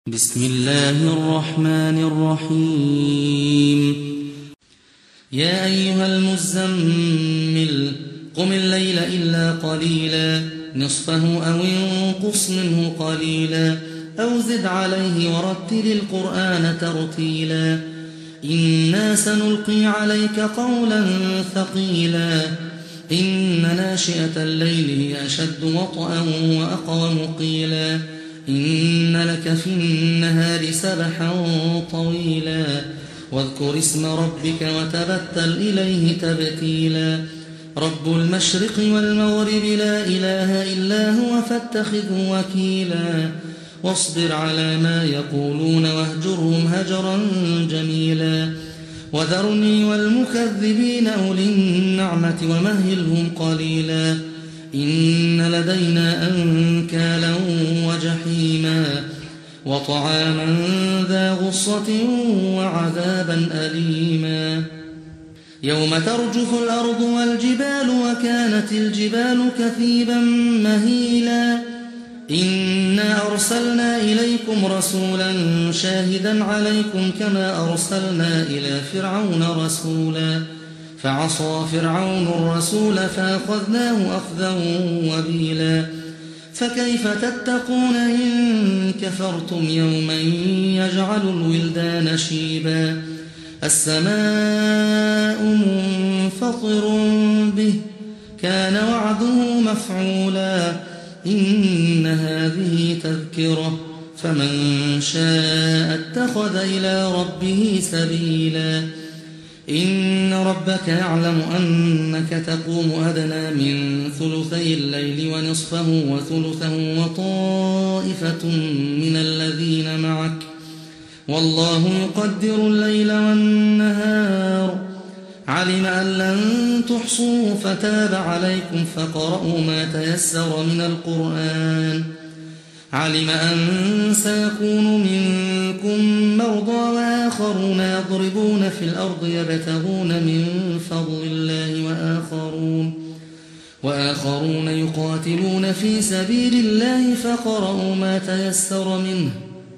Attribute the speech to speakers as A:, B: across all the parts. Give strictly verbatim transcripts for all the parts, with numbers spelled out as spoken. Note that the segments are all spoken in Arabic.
A: بسم الله الرحمن الرحيم يا أيها المزمل قم الليل إلا قليلا نصفه أو انقص منه قليلا أو زد عليه ورتل القرآن ترتيلا إنا سنلقي عليك قولا ثقيلا إن ناشئة الليل هي أشد وطئا وأقوم قيلا إن لك في النهار سبحا طويلا واذكر اسم ربك وتبتل إليه تبتيلا رب المشرق والمغرب لا إله إلا هو فاتخذه وكيلا واصبر على ما يقولون واهجرهم هجرا جميلا وذرني والمكذبين أولي النعمة ومهلهم قليلا إن لدينا أنكالا وجحيما وطعاما ذا غصة وعذابا أليما يوم ترجف الأرض والجبال وكانت الجبال كثيبا مهيلا إنا أرسلنا إليكم رسولا شاهدا عليكم كما أرسلنا إلى فرعون رسولا فعصى فرعون الرسول فأخذناه أخذا وبيلا فكيف تتقون إن كفرتم يوما يجعل الولدان شيبا السماء منفطر به كان وعده مفعولا إن هذه تذكرة فمن شاء اتخذ إلى ربه سبيلا إن ربك يعلم أنك تقوم أدنى من ثلثي الليل ونصفه وثلثه وطائفة من الذين معك والله يقدر الليل والنهار علم أن لن تحصوا فتاب عليكم فقرأوا ما تيسر من القرآن علم أن سيكون منكم مرضى وآخرون يضربون في الأرض يبتغون من فضل الله وآخرون, وآخرون يقاتلون في سبيل الله فقرأوا ما تيسر منه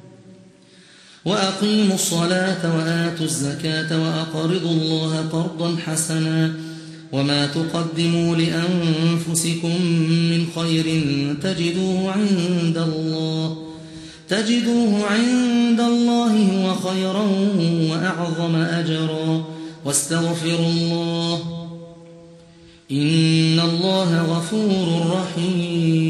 A: وأقيموا الصلاة وآتوا الزكاة وأقرضوا الله قرضا حسنا وما تقدموا لأنفسكم من خير تجدوه عند الله تجدوه عند الله هو خيرا وأعظم أجرا واستغفروا الله إن الله غفور رحيم